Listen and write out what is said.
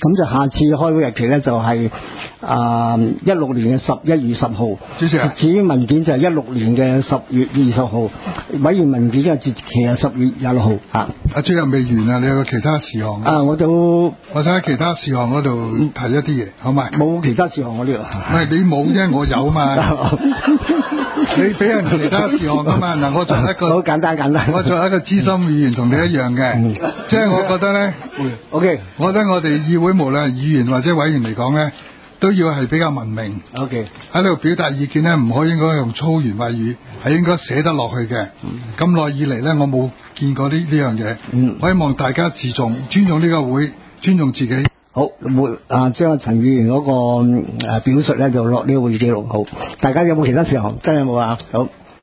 咁就下次開會日期咧就係16年嘅11月10號。 主席啊， 至於文件就係16年嘅10月20號。委員文件嘅截期係10月26號。 主任未完啊，你有個其他事項我想喺其他事項嗰度提一啲嘢，好嘛？ 冇其他事項我呢度。 唔係你冇啫，我有嘛。你俾人其他事項噶嘛？嗱，我作為一個好簡單。 我作為一個資深議員同你一樣嘅，即係我覺得咧 ，OK， 我覺得我哋議會無論係議員或者委員嚟講咧，都要係比較文明。 OK， 喺度表達意見咧，唔可以應該用粗言穢語，係應該寫得落去嘅。咁耐以嚟咧，我冇見過呢樣嘢。我希望大家自重，尊重呢個會，尊重自己。 好，將阿陳議員嗰個表述咧就落呢個會議記錄。好，大家有冇其他事項？真係冇啊？好。